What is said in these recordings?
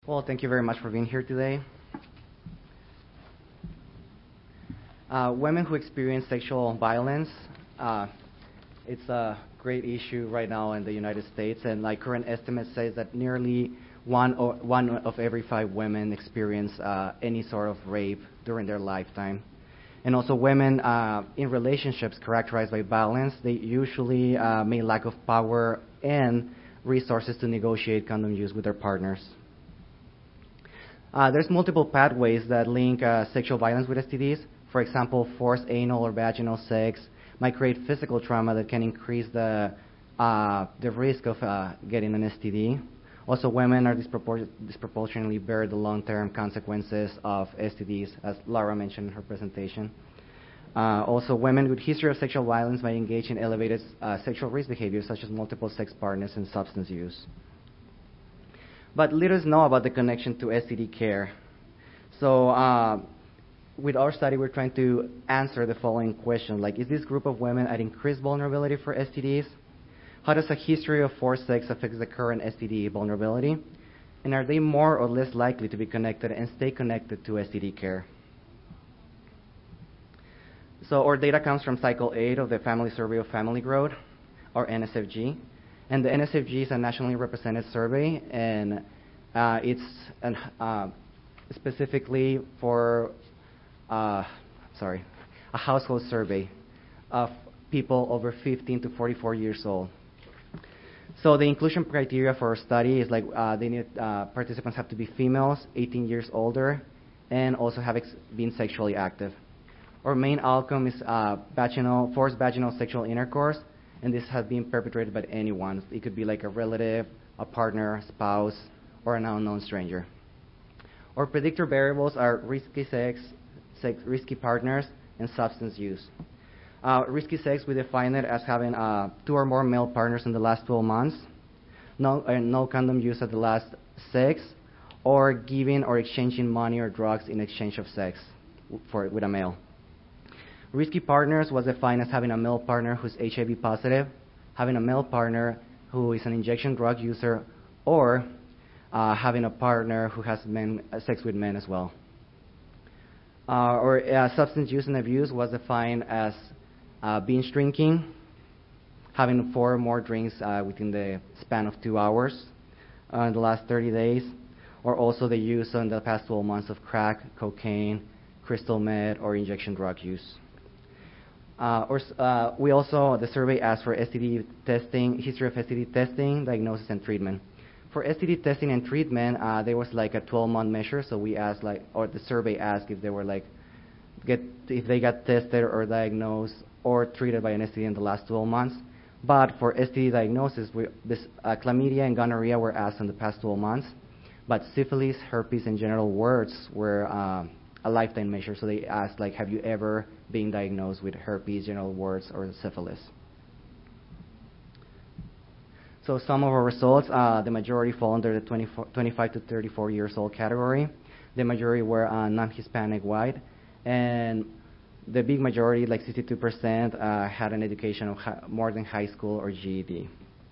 Well, thank you very much for being here today. Women who experience sexual violence, it's a great issue right now in the United States, and like current estimates says that nearly one of every five women experience any sort of rape during their lifetime. And also women in relationships characterized by violence, they usually may lack of power and resources to negotiate condom use with their partners. There's multiple pathways that link sexual violence with STDs. For example, forced anal or vaginal sex might create physical trauma that can increase the risk of getting an STD. Also, women are disproportionately bear the long-term consequences of STDs, as Laura mentioned in her presentation. Also, women with history of sexual violence might engage in elevated sexual risk behaviors such as multiple sex partners and substance use. But let us know about the connection to STD care. So with our study, we're trying to answer the following question, like, is this group of women at increased vulnerability for STDs? How does a history of forced sex affect the current STD vulnerability? And are they more or less likely to be connected and stay connected to STD care? So our data comes from Cycle 8 of the Family Survey of Family Growth, or NSFG. And the NSFG is a nationally represented survey, and it's specifically for a household survey of people over 15 to 44 years old. So the inclusion criteria for our study is like participants have to be females, 18 years older, and also have been sexually active. Our main outcome is forced vaginal sexual intercourse, and this has been perpetrated by anyone. It could be like a relative, a partner, spouse, or an unknown stranger. Our predictor variables are risky sex, risky partners, and substance use. Risky sex, we define it as having 2 or more male partners in the last 12 months, no condom use at the last 6, or giving or exchanging money or drugs in exchange of sex with a male. Risky partners was defined as having a male partner who's HIV positive, having a male partner who is an injection drug user, or having a partner who has sex with men as well. Or substance use and abuse was defined as binge drinking, having 4 or more drinks within the span of 2 hours in the last 30 days, or also the use in the past 12 months of crack, cocaine, crystal meth, or injection drug use. The survey asked for STD testing, history of STD testing, diagnosis, and treatment. For STD testing and treatment, there was like a 12-month measure. So we asked, the survey asked if they were if they got tested or diagnosed or treated by an STD in the last 12 months. But for STD diagnosis, chlamydia and gonorrhea were asked in the past 12 months. But syphilis, herpes, and genital warts were a lifetime measure. So they asked, have you ever been diagnosed with herpes, genital warts, or syphilis? So some of our results, the majority fall under the 25 to 34 years old category. The majority were non-Hispanic white, and the big majority, 62%, had an education of more than high school or GED.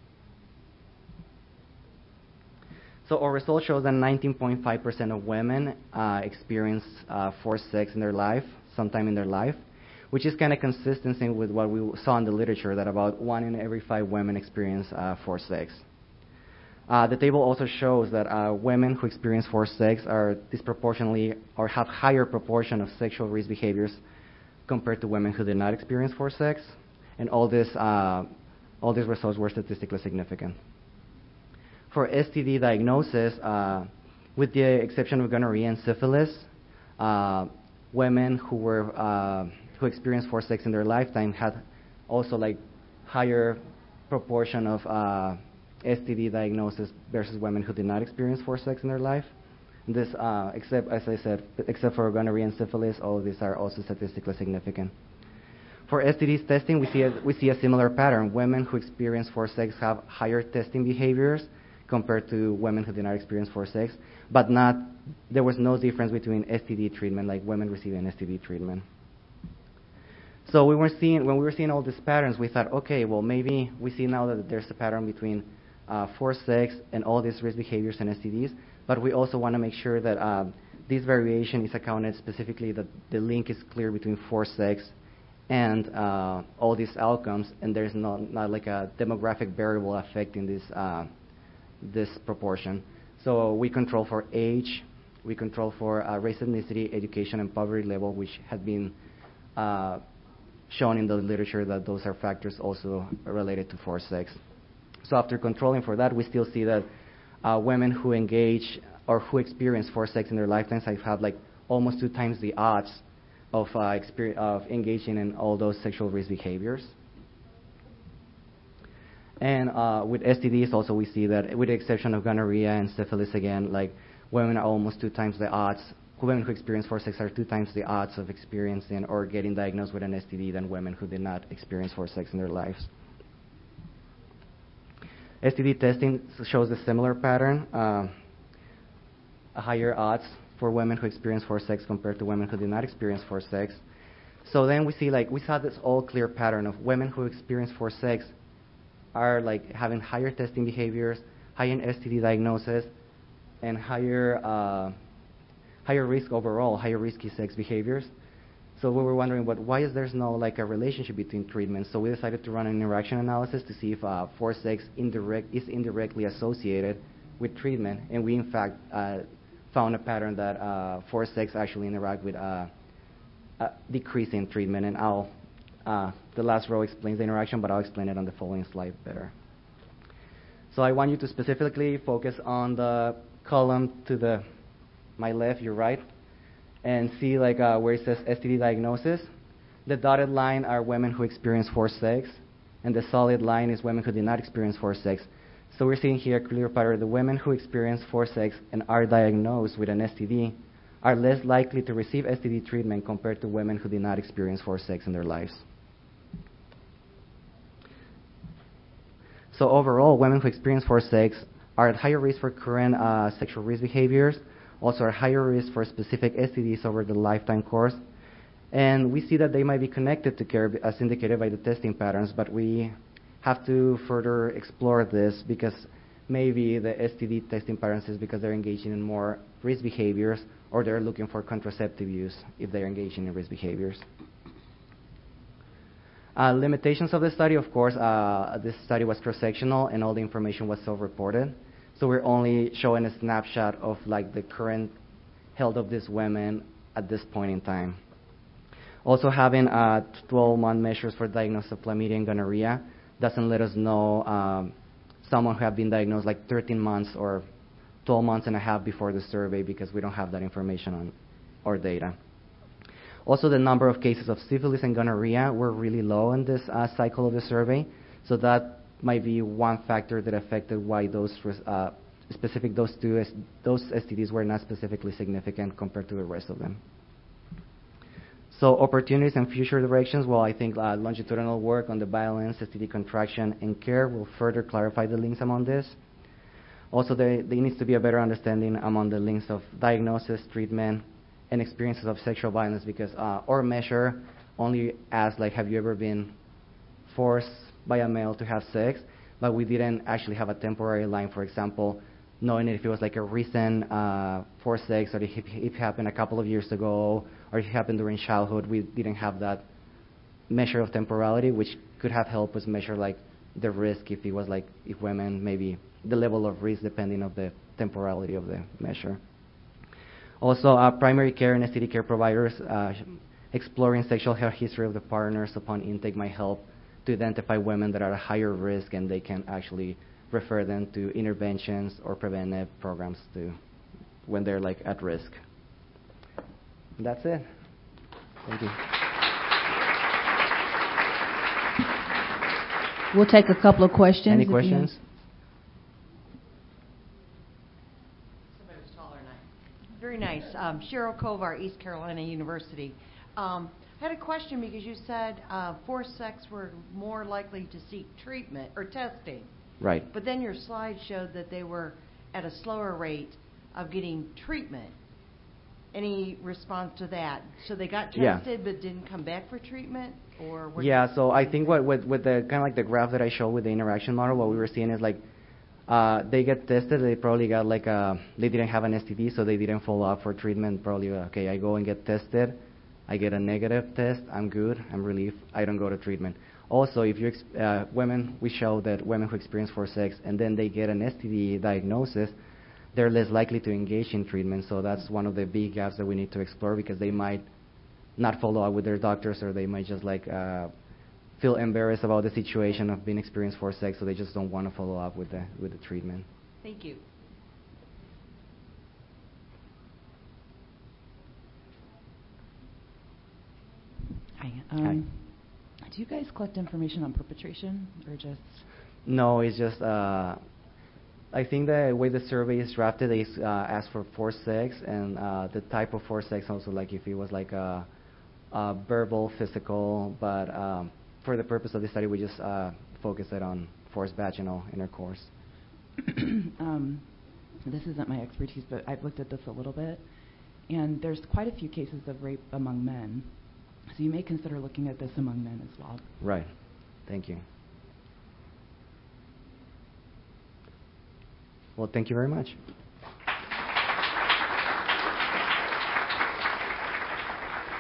So our results show that 19.5% of women experience forced sex in their life, sometime in their life, which is kind of consistent with what we saw in the literature, that about 1 in every 5 women experience forced sex. The table also shows that women who experience forced sex are disproportionately or have higher proportion of sexual risk behaviors compared to women who did not experience forced sex, and all these results were statistically significant. For STD diagnosis, with the exception of gonorrhea and syphilis, women who experienced forced sex in their lifetime had also higher proportion of STD diagnosis versus women who did not experience forced sex in their life. This, except for gonorrhea and syphilis, all of these are also statistically significant. For STDs testing, we see a similar pattern. Women who experience forced sex have higher testing behaviors compared to women who did not experience forced sex, but there was no difference between STD treatment, like women receiving STD treatment. So when we were seeing all these patterns, we thought, okay, well, maybe we see now that there's a pattern between forced sex and all these risk behaviors and STDs. but we also want to make sure that this variation is accounted specifically, that the link is clear between forced sex and all these outcomes, and there's not like a demographic variable affecting this proportion. So we control for age, we control for race, ethnicity, education, and poverty level, which has been shown in the literature that those are factors also related to forced sex. So after controlling for that, we still see that women who engage or who experience forced sex in their lifetimes have like almost 2 times the odds of engaging in all those sexual risk behaviors. And with STDs also we see that, with the exception of gonorrhea and syphilis again, like women are almost 2 times the odds. Women who experience forced sex are 2 times the odds of experiencing or getting diagnosed with an STD than women who did not experience forced sex in their lives. STD testing shows a similar pattern, a higher odds for women who experience forced sex compared to women who did not experience forced sex. So then we see, like, we saw this all clear pattern of women who experience forced sex are like having higher testing behaviors, higher STD diagnosis, and higher risk overall, higher risky sex behaviors. So we were wondering, why is there's no like a relationship between treatments? So we decided to run an interaction analysis to see if forced sex is indirectly associated with treatment, and we in fact found a pattern that forced sex actually interact with a decrease in treatment. And the last row explains the interaction, but I'll explain it on the following slide better. So I want you to specifically focus on the column to my left, your right, and see like where it says STD diagnosis. The dotted line are women who experience forced sex, and the solid line is women who did not experience forced sex. So we're seeing here a clear pattern. The women who experience forced sex and are diagnosed with an STD are less likely to receive STD treatment compared to women who did not experience forced sex in their lives. So overall, women who experience forced sex are at higher risk for current sexual risk behaviors, also are higher risk for specific STDs over the lifetime course. And we see that they might be connected to care as indicated by the testing patterns, but we have to further explore this because maybe the STD testing patterns is because they're engaging in more risk behaviors, or they're looking for contraceptive use if they're engaging in risk behaviors. Limitations of the study, of course, this study was cross-sectional and all the information was self-reported. So we're only showing a snapshot of like the current health of these women at this point in time. Also having 12-month measures for diagnosis of chlamydia and gonorrhea doesn't let us know someone who have been diagnosed like 13 months or 12 months and a half before the survey, because we don't have that information on our data. Also, the number of cases of syphilis and gonorrhea were really low in this cycle of the survey, so that might be one factor that affected why those STDs were not specifically significant compared to the rest of them. So opportunities and future directions, well, I think longitudinal work on the violence, STD contraction, and care will further clarify the links among this. Also, there needs to be a better understanding among the links of diagnosis, treatment, and experiences of sexual violence, because our measure only asks, like, have you ever been forced by a male to have sex? But we didn't actually have a temporary line, for example, knowing if it was like a recent forced sex, or if it happened a couple of years ago, or if it happened during childhood. We didn't have that measure of temporality, which could have helped us measure like the risk if it was like, if women, maybe the level of risk depending on the temporality of the measure. Also, primary care and STD care providers exploring sexual health history of the partners upon intake might help to identify women that are at higher risk, and they can actually refer them to interventions or preventive programs when they're like at risk. That's it. Thank you. We'll take a couple of questions. Any questions? Somebody was taller than I. Very nice. Cheryl Kovar, East Carolina University. I had a question because you said forced sex were more likely to seek treatment or testing. Right. But then your slide showed that they were at a slower rate of getting treatment. Any response to that? So they got tested but didn't come back for treatment? Or yeah, so I think what with the kind of like the graph that I showed with the interaction model, what we were seeing is like They get tested. They probably got they didn't have an STD, so they didn't follow up for treatment. Probably, okay, I go and get tested. I get a negative test. I'm good. I'm relieved. I don't go to treatment. Also, if you women, we show that women who experience forced sex and then they get an STD diagnosis, they're less likely to engage in treatment. So that's one of the big gaps that we need to explore, because they might not follow up with their doctors, or they might just feel embarrassed about the situation of being experienced forced sex, so they just don't want to follow up with the treatment. Thank you. Hi. Hi. Do you guys collect information on perpetration, or just? No, it's just I think the way the survey is drafted is ask for forced sex and the type of forced sex, also like if it was like a verbal, physical, but for the purpose of the study, we just focus it on forced vaginal intercourse. This isn't my expertise, but I've looked at this a little bit, and there's quite a few cases of rape among men. So you may consider looking at this among men as well. Right. Thank you. Well, thank you very much.